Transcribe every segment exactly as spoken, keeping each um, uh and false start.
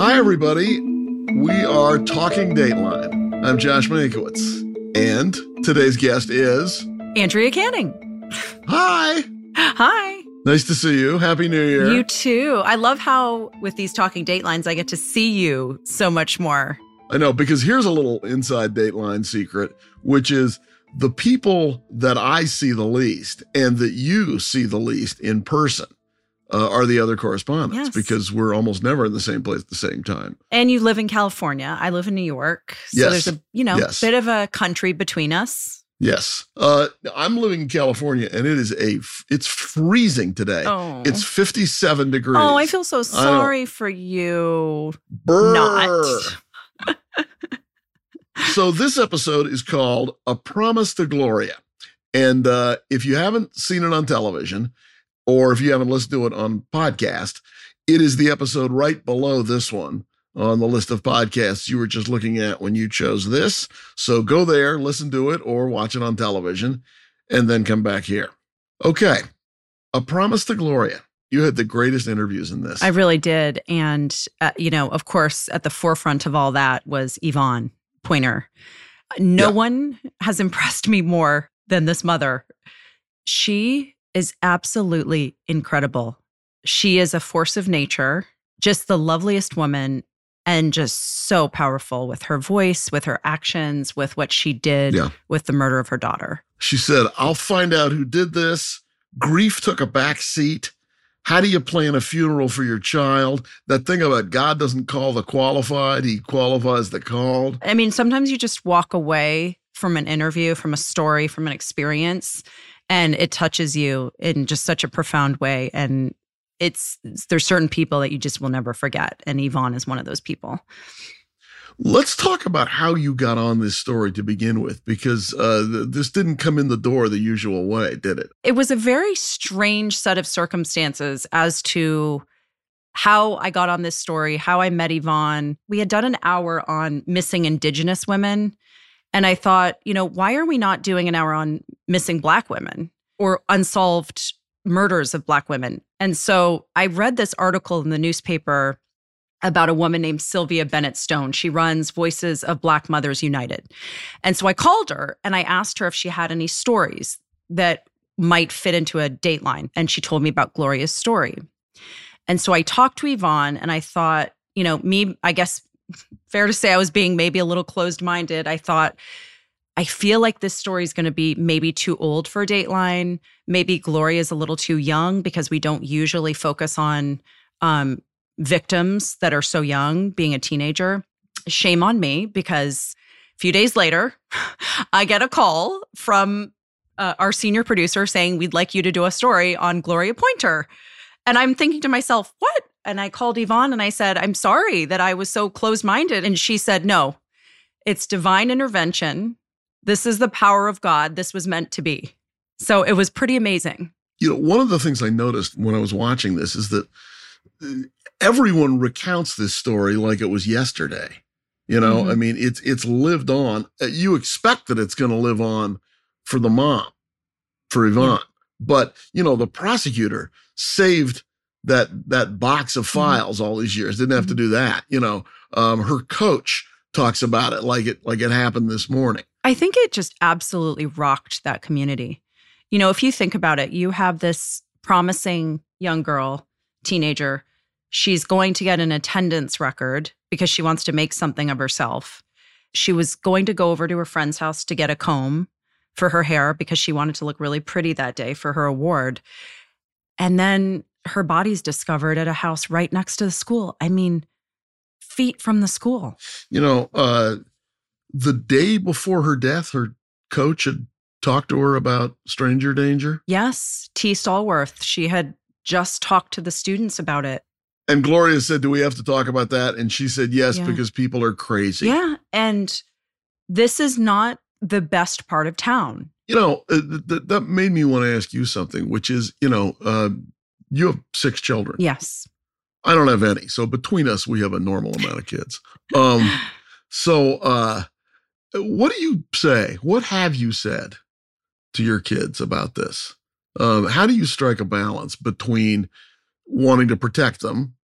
Hi, everybody. We are talking Dateline. I'm Josh Mankiewicz, and today's guest is Andrea Canning. Hi. Hi. Nice to see you. Happy New Year. You too. I love how with these talking Datelines, I get to see you so much more. I know, because here's a little inside Dateline secret, which is the people that I see the least and that you see the least in person uh, are the other correspondents, yes. because we're almost never in the same place at the same time. And you live in California. I live in New York. So yes. there's a, you know, yes. bit of a country between us. Yes. Uh, I'm living in California, and it is a, it's freezing today. Oh. It's fifty-seven degrees. Oh, I feel so sorry for you. Brr. Not. So this episode is called A Promise to Gloria. And uh, if you haven't seen it on television, or if you haven't listened to it on podcast, it is the episode right below this one on the list of podcasts you were just looking at when you chose this. So go there, listen to it, or watch it on television, and then come back here. Okay. A Promise to Gloria. You had the greatest interviews in this. I really did. And, uh, you know, of course, at the forefront of all that was Yvonne Pointer. No yeah. one has impressed me more than this mother. She is absolutely incredible. She is a force of nature, just the loveliest woman, and just so powerful with her voice, with her actions, with what she did yeah. with the murder of her daughter. She said, I'll find out who did this. Grief took a back seat. How do you plan a funeral for your child? That thing about God doesn't call the qualified, he qualifies the called. I mean, sometimes you just walk away from an interview, from a story, from an experience, and it touches you in just such a profound way. And it's there's certain people that you just will never forget. And Yvonne is one of those people. Let's talk about how you got on this story to begin with, because uh, th- this didn't come in the door the usual way, did it? It was a very strange set of circumstances as to how I got on this story, how I met Yvonne. We had done an hour on missing Indigenous women. And I thought, you know, why are we not doing an hour on missing Black women or unsolved murders of Black women? And so I read this article in the newspaper about a woman named Sylvia Bennett Stone. She runs Voices of Black Mothers United. And so I called her and I asked her if she had any stories that might fit into a Dateline. And she told me about Gloria's story. And so I talked to Yvonne and I thought, you know, me, I guess, fair to say I was being maybe a little closed-minded. I thought, I feel like this story is going to be maybe too old for a Dateline. Maybe Gloria is a little too young because we don't usually focus on um, victims that are so young, being a teenager. Shame on me, because a few days later, I get a call from uh, our senior producer saying, we'd like you to do a story on Gloria Pointer. And I'm thinking to myself, what? And I called Yvonne and I said, I'm sorry that I was so closed-minded. And she said, no, it's divine intervention. This is the power of God. This was meant to be. So it was pretty amazing. You know, one of the things I noticed when I was watching this is that everyone recounts this story like it was yesterday. You know, mm-hmm. I mean, it's it's lived on. You expect that it's going to live on for the mom, for Yvonne. Yeah. But, you know, the prosecutor saved that that box of files mm-hmm. all these years. Didn't have to do that. You know, um, her coach talks about it like it like it happened this morning. I think it just absolutely rocked that community. You know, if you think about it, you have this promising young girl, teenager. She's going to get an attendance record because she wants to make something of herself. She was going to go over to her friend's house to get a comb for her hair because she wanted to look really pretty that day for her award. And then her body's discovered at a house right next to the school. I mean, feet from the school. You know, uh, the day before her death, her coach had talked to her about stranger danger. Yes, T. Stallworth. She had just talked to the students about it. And Gloria said, do we have to talk about that? And she said, yes, yeah. because people are crazy. Yeah. And this is not the best part of town. You know, uh, th- that made me want to ask you something, which is, you know, uh, you have six children. Yes. I don't have any. So between us, we have a normal amount of kids. Um, so uh, what do you say? What have you said to your kids about this? Um, how do you strike a balance between wanting to protect them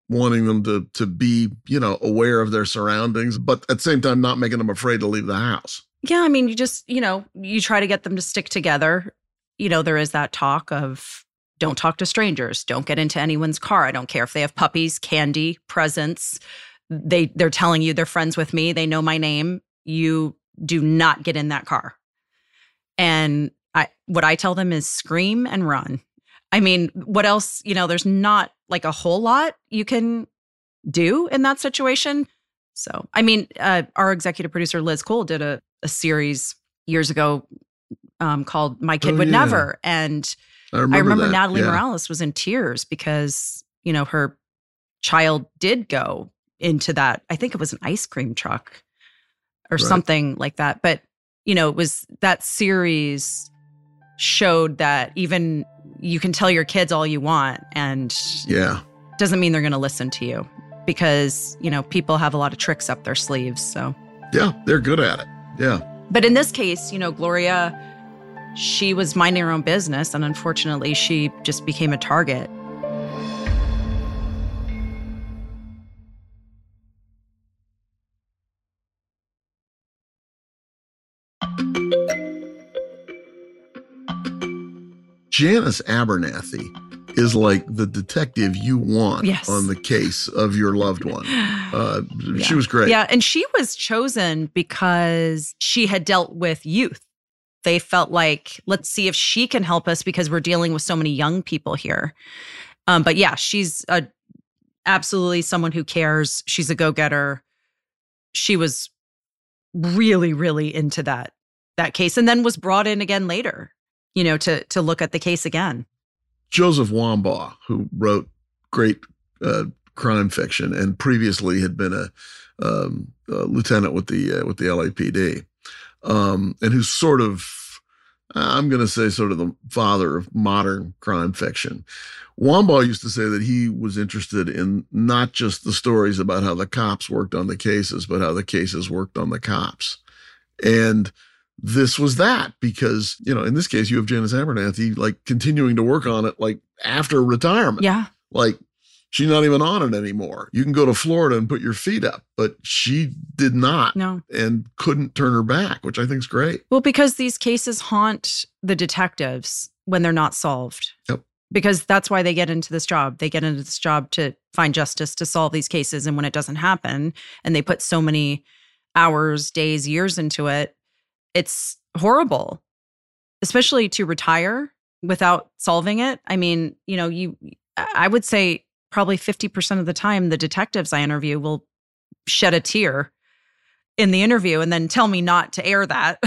wanting them to to be, you know, aware of their surroundings, but at the same time, not making them afraid to leave the house. Yeah, I mean, you just, you know, you try to get them to stick together. You know, there is that talk of don't talk to strangers, don't get into anyone's car. I don't care if they have puppies, candy, presents. They they're telling you they're friends with me. They know my name. You do not get in that car. And I what I tell them is scream and run. I mean, what else? You know, there's not like a whole lot you can do in that situation. So, I mean, uh, our executive producer, Liz Cole, did a, a series years ago um, called My Kid Oh, Would yeah. Never. And I remember, I remember that. Natalie yeah. Morales was in tears because, you know, her child did go into that. I think it was an ice cream truck or Right. something like that. But, you know, it was that series showed that even you can tell your kids all you want and Yeah. doesn't mean they're going to listen to you because, you know, people have a lot of tricks up their sleeves. So, Yeah. They're good at it. Yeah. but in this case, you know, Gloria, she was minding her own business and unfortunately she just became a target. Janice Abernathy is like the detective you want Yes. on the case of your loved one. Uh, Yeah. She was great. Yeah, and she was chosen because she had dealt with youth. They felt like, let's see if she can help us because we're dealing with so many young people here. Um, but yeah, she's a, absolutely someone who cares. She's a go-getter. She was really, really into that that case, and then was brought in again later, you know, to to look at the case again. Joseph Wambaugh, who wrote great uh, crime fiction and previously had been a, um, a lieutenant with the uh, with the L A P D, um, and who's sort of, I'm going to say, sort of the father of modern crime fiction. Wambaugh used to say that he was interested in not just the stories about how the cops worked on the cases, but how the cases worked on the cops. And this was that because, you know, in this case, you have Janice Abernathy like continuing to work on it like after retirement. Yeah. Like she's not even on it anymore. You can go to Florida and put your feet up, but she did not No. and couldn't turn her back, which I think is great. Well, because these cases haunt the detectives when they're not solved. Yep. Because that's why they get into this job. They get into this job to find justice, to solve these cases. And when it doesn't happen, and they put so many hours, days, years into it, it's horrible, especially to retire without solving it. I mean, you know, you, I would say probably fifty percent of the time, the detectives I interview will shed a tear in the interview and then tell me not to air that,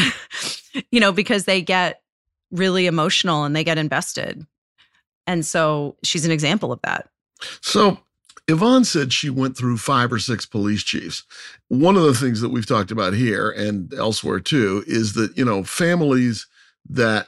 you know, because they get really emotional and they get invested. And so she's an example of that. So Yvonne said she went through five or six police chiefs. One of the things that we've talked about here and elsewhere too is that, you know, families that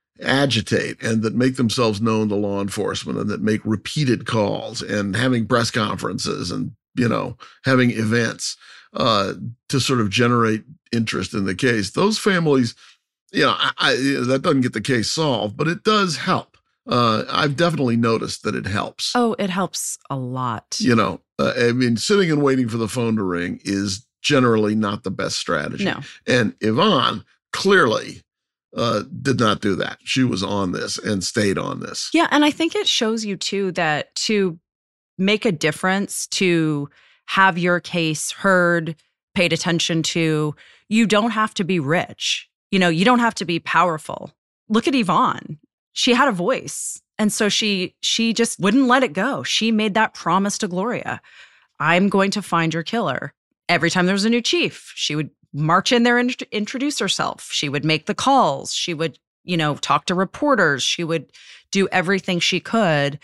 agitate and that make themselves known to law enforcement and that make repeated calls and having press conferences and, you know, having events uh, to sort of generate interest in the case. Those families, you know, I, I, that doesn't get the case solved, but it does help. Uh, I've definitely noticed that it helps. Oh, it helps a lot. You know, uh, I mean, sitting and waiting for the phone to ring is generally not the best strategy. No. And Yvonne clearly uh, did not do that. She was on this and stayed on this. Yeah. And I think it shows you too that to make a difference, to have your case heard, paid attention to, you don't have to be rich. You know, you don't have to be powerful. Look at Yvonne. She had a voice. And so she she just wouldn't let it go. She made that promise to Gloria. I'm going to find your killer. Every time there was a new chief, she would march in there and int- introduce herself. She would make the calls. She would, you know, talk to reporters. She would do everything she could.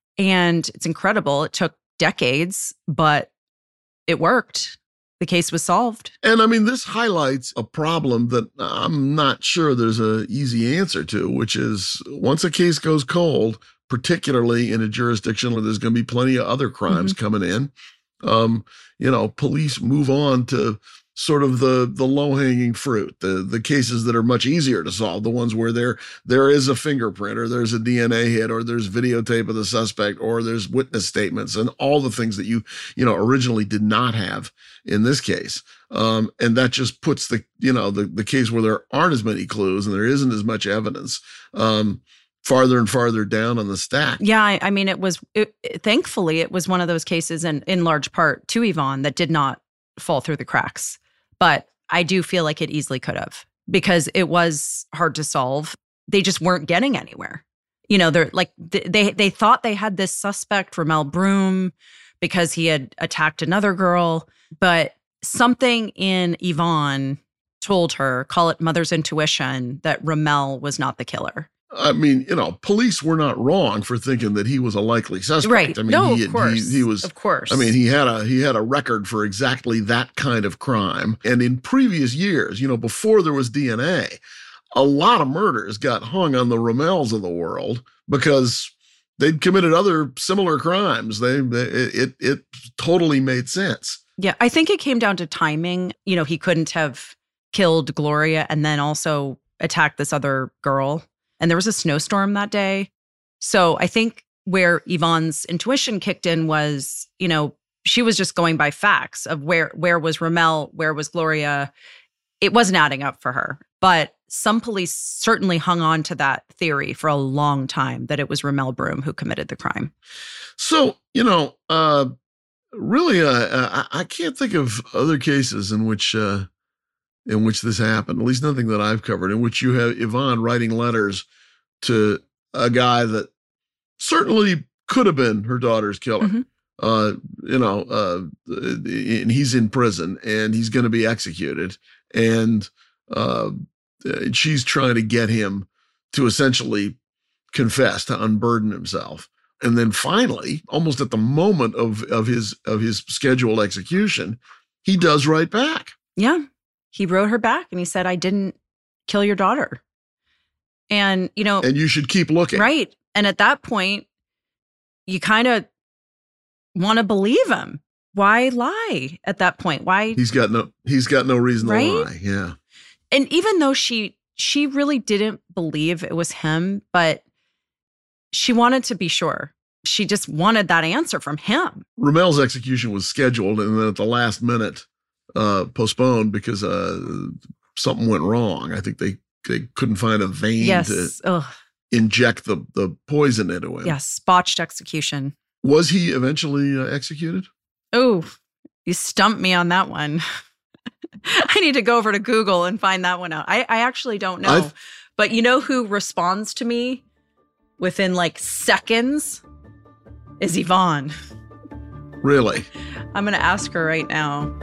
And it's incredible. It took decades, but it worked. The case was solved. And I mean, this highlights a problem that I'm not sure there's an easy answer to, which is once a case goes cold, particularly in a jurisdiction where there's going to be plenty of other crimes Mm-hmm. coming in, um, you know, police move on to sort of the the low-hanging fruit, the the cases that are much easier to solve, the ones where there there is a fingerprint or there's a D N A hit or there's videotape of the suspect or there's witness statements and all the things that you, you know, originally did not have in this case. Um, and that just puts the, you know, the, the case where there aren't as many clues and there isn't as much evidence, um, farther and farther down on the stack. Yeah, I, I mean, it was, it, it, thankfully, it was one of those cases, and in large part to Yvonne, that did not fall through the cracks. But I do feel like it easily could have, because it was hard to solve. They just weren't getting anywhere. You know, they're like, they they thought they had this suspect, Ramel Broom, because he had attacked another girl. But something in Yvonne told her, call it mother's intuition, that Ramel was not the killer. I mean, you know, police were not wrong for thinking that he was a likely suspect. Right. I mean, no, he, of course. He, he was, of course. I mean, he had a he had a record for exactly that kind of crime. And in previous years, you know, before there was D N A, a lot of murders got hung on the Ramels of the world because they'd committed other similar crimes. They, they it it totally made sense. Yeah, I think it came down to timing. You know, he couldn't have killed Gloria and then also attacked this other girl. And there was a snowstorm that day. So I think where Yvonne's intuition kicked in was, you know, she was just going by facts of where where was Ramel, where was Gloria. It wasn't adding up for her. But some police certainly hung on to that theory for a long time, that it was Ramel Broom who committed the crime. So, you know, uh, really, uh, I, I can't think of other cases in which uh, in which this happened, at least nothing that I've covered, in which you have Yvonne writing letters to a guy that certainly could have been her daughter's killer. Mm-hmm. Uh, you know, uh, and he's in prison and he's going to be executed. And uh, she's trying to get him to essentially confess, to unburden himself. And then finally, almost at the moment of, of his of his scheduled execution, he does write back. Yeah. He wrote her back and he said, I didn't kill your daughter. And, you know. And you should keep looking. Right. And at that point, you kind of want to believe him. Why lie at that point? Why? He's got no, he's got no reason right? to lie. Yeah. And even though she, she really didn't believe it was him, but she wanted to be sure. She just wanted that answer from him. Ramel's execution was scheduled and then at the last minute, uh, postponed because uh, something went wrong. I think they, they couldn't find a vein yes. to Ugh. inject the, the poison into him. Yes, botched execution. Was he eventually uh, executed? Oh, you stumped me on that one. I need to go over to Google and find that one out. I, I actually don't know. I've, but you know who responds to me within like seconds? Is Yvonne. Really? I'm going to ask her right now.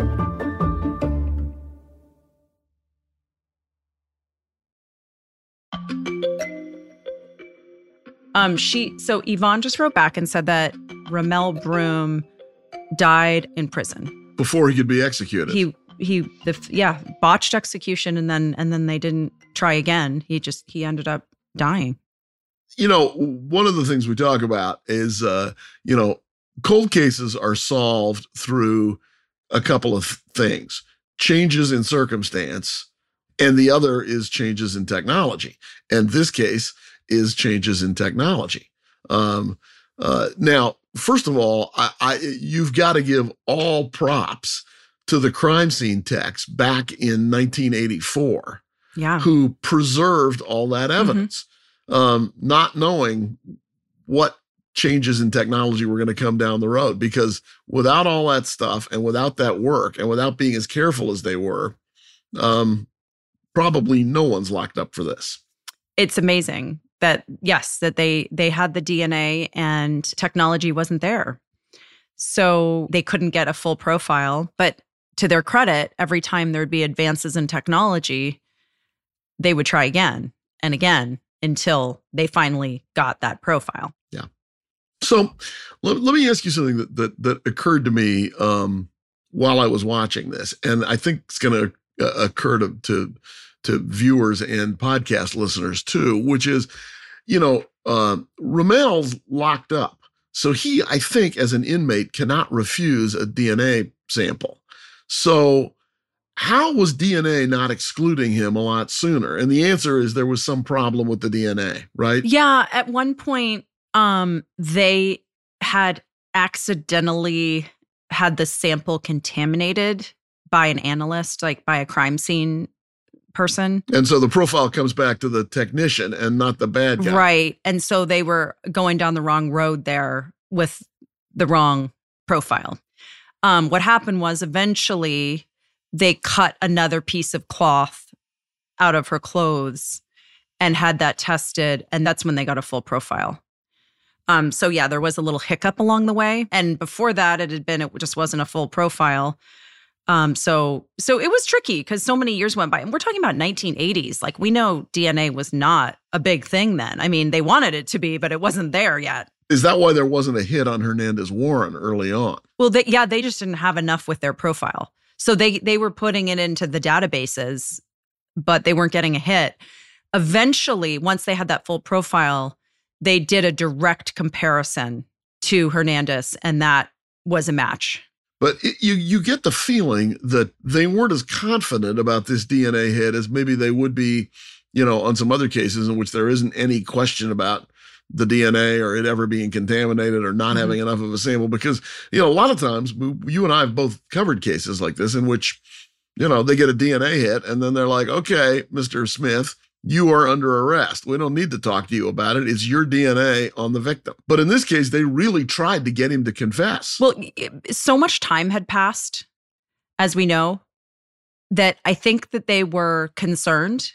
Um, she so Yvonne just wrote back and said that Ramel Broom died in prison before he could be executed. He he the yeah botched execution and then and then they didn't try again. He just he ended up dying. You know, one of the things we talk about is uh, you know, cold cases are solved through a couple of things: changes in circumstance, and the other is changes in technology. And this case is changes in technology. Um, uh, now, first of all, I, I, you've got to give all props to the crime scene techs back in nineteen eighty-four, yeah, who preserved all that evidence, mm-hmm. um, not knowing what changes in technology were going to come down the road. Because without all that stuff and without that work and without being as careful as they were, um, probably no one's locked up for this. It's amazing. That, yes, that they they had the D N A and technology wasn't there. So they couldn't get a full profile. But to their credit, every time there'd be advances in technology, they would try again and again until they finally got that profile. Yeah. So let, let me ask you something that that, that occurred to me um, while I was watching this. And I think it's going to uh, occur to, to to viewers and podcast listeners too, which is, you know, uh, Ramel's locked up. So he, I think, as an inmate, cannot refuse a D N A sample. So how was D N A not excluding him a lot sooner? And the answer is there was some problem with the D N A, right? Yeah. At one point, um, they had accidentally had the sample contaminated by an analyst, like by a crime scene person. And so the profile comes back to the technician and not the bad guy. Right. And so they were going down the wrong road there with the wrong profile. Um, what happened was eventually they cut another piece of cloth out of her clothes and had that tested. And that's when they got a full profile. Um, so yeah, there was a little hiccup along the way. And before that, it had been, it just wasn't a full profile. Um, so, so it was tricky because so many years went by, and we're talking about nineteen eighties. Like, we know D N A was not a big thing then. I mean, they wanted it to be, but it wasn't there yet. Is that why there wasn't a hit on Hernandez Warren early on? Well, they, yeah, they just didn't have enough with their profile. So they, they were putting it into the databases, but they weren't getting a hit. Eventually, once they had that full profile, they did a direct comparison to Hernandez, and that was a match. But it, you you get the feeling that they weren't as confident about this D N A hit as maybe they would be, you know, on some other cases in which there isn't any question about the D N A or it ever being contaminated or not mm-hmm. having enough of a sample. Because, you know, a lot of times you and I have both covered cases like this in which, you know, they get a D N A hit and then they're like, okay, Mister Smith, you are under arrest. We don't need to talk to you about it. It's your D N A on the victim. But in this case, they really tried to get him to confess. Well, so much time had passed, as we know, that I think that they were concerned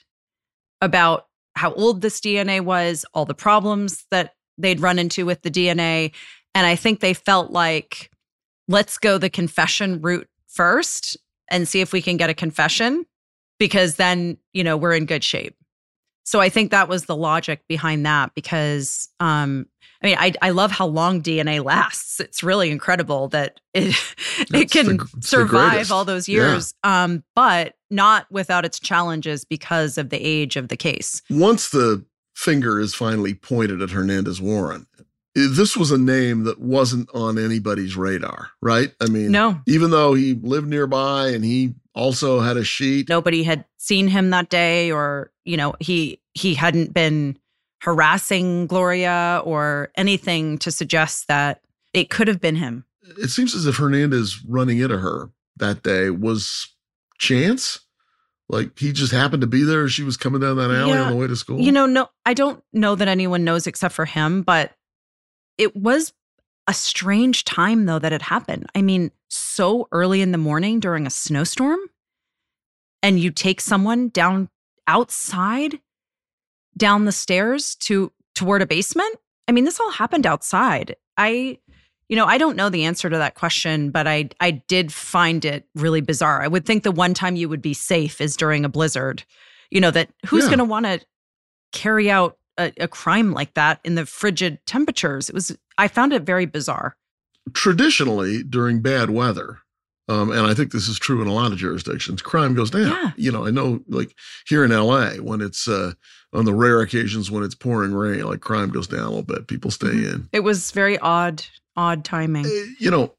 about how old this D N A was, all the problems that they'd run into with the D N A. And I think they felt like, let's go the confession route first and see if we can get a confession, because then, you know, we're in good shape. So I think that was the logic behind that, because, um, I mean, I, I love how long D N A lasts. It's really incredible that it it can the, survive all those years, yeah. um, but not without its challenges because of the age of the case. Once the finger is finally pointed at Hernandez Warren, this was a name that wasn't on anybody's radar, right? I mean, no. Even though he lived nearby and he also had a sheet. Nobody had seen him that day, or, you know, he he hadn't been harassing Gloria or anything to suggest that it could have been him. It seems as if Hernandez running into her that day was chance. Like he just happened to be there. She was coming down that alley yeah. on the way to school. You know, no, I don't know that anyone knows except for him, but it was a strange time, though, that it happened. I mean, so early in the morning during a snowstorm, and you take someone down outside, down the stairs to toward a basement. I mean, this all happened outside. I, you know, I don't know the answer to that question, but I, I did find it really bizarre. I would think the one time you would be safe is during a blizzard. You know, that who's yeah. going to want to carry out a, a crime like that in the frigid temperatures? It was. I found it very bizarre. Traditionally, during bad weather, um, and I think this is true in a lot of jurisdictions, crime goes down. Yeah. You know, I know like here in L A, when it's uh, on the rare occasions when it's pouring rain, like crime goes down a little bit. People stay mm-hmm. in. It was very odd, odd timing. Uh, you know,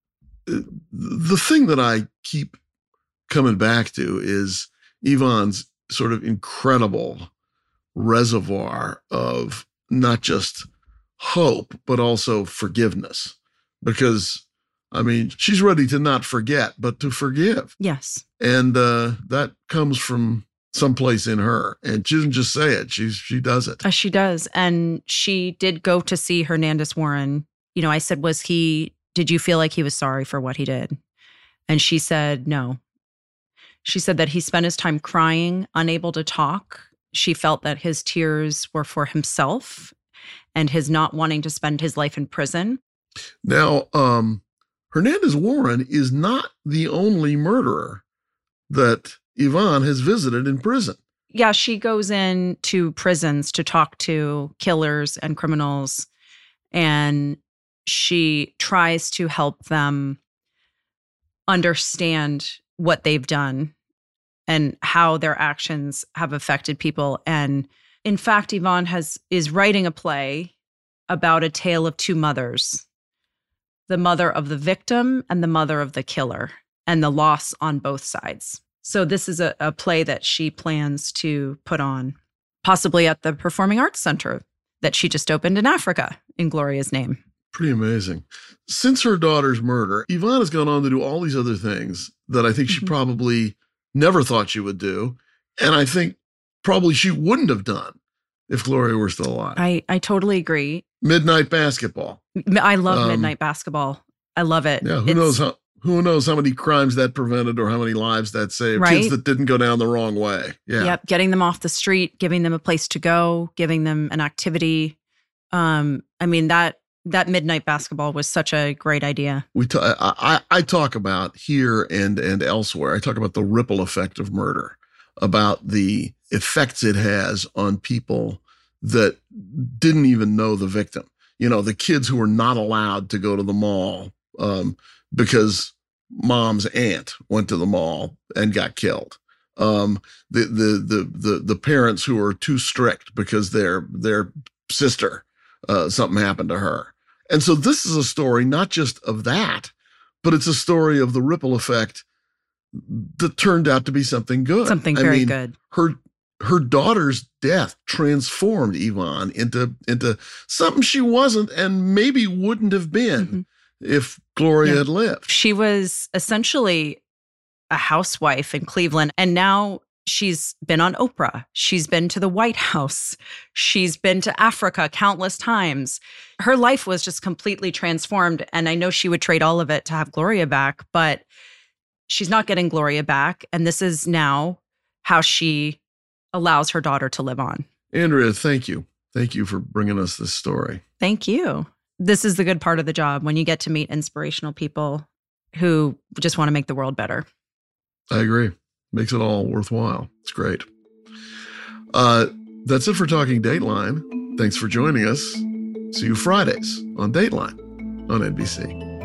the thing that I keep coming back to is Yvonne's sort of incredible reservoir of not just hope, but also forgiveness. Because, I mean, she's ready to not forget, but to forgive. Yes. And uh, that comes from someplace in her. And she doesn't just say it, she's, she does it. Uh, she does. And she did go to see Hernandez Warren. You know, I said, was he, did you feel like he was sorry for what he did? And she said, no. She said that he spent his time crying, unable to talk. She felt that his tears were for himself and his not wanting to spend his life in prison. Now, um, Hernandez Warren is not the only murderer that Yvonne has visited in prison. Yeah, she goes in to prisons to talk to killers and criminals, and she tries to help them understand what they've done and how their actions have affected people. And in fact, Yvonne has is writing a play about a tale of two mothers, the mother of the victim and the mother of the killer, and the loss on both sides. So this is a, a play that she plans to put on, possibly at the Performing Arts Center that she just opened in Africa in Gloria's name. Pretty amazing. Since her daughter's murder, Yvonne has gone on to do all these other things that I think she mm-hmm. probably never thought she would do. And I think probably she wouldn't have done if Gloria were still alive. I, I totally agree. Midnight Basketball. I love um, Midnight Basketball. I love it. Yeah, who it's, knows how who knows how many crimes that prevented or how many lives that saved. Right? Kids that didn't go down the wrong way. Yeah. Yep. Getting them off the street, giving them a place to go, giving them an activity. Um, I mean, that that Midnight Basketball was such a great idea. We t- I, I talk about here and and elsewhere, I talk about the ripple effect of murder, about the effects it has on people that didn't even know the victim. You know, the kids who were not allowed to go to the mall um, because mom's aunt went to the mall and got killed. Um, the, the the the the parents who were too strict because their their sister uh, something happened to her. And so this is a story not just of that, but it's a story of the ripple effect that turned out to be something good. Something very I mean, good. Her her daughter's death transformed Yvonne into into something she wasn't and maybe wouldn't have been mm-hmm. if Gloria yeah. had lived. She was essentially a housewife in Cleveland, and now she's been on Oprah. She's been to the White House. She's been to Africa countless times. Her life was just completely transformed, and I know she would trade all of it to have Gloria back, but she's not getting Gloria back, and this is now how she allows her daughter to live on. Andrea, thank you. Thank you for bringing us this story. Thank you. This is the good part of the job, when you get to meet inspirational people who just want to make the world better. I agree. Makes it all worthwhile. It's great. Uh, that's it for Talking Dateline. Thanks for joining us. See you Fridays on Dateline on N B C.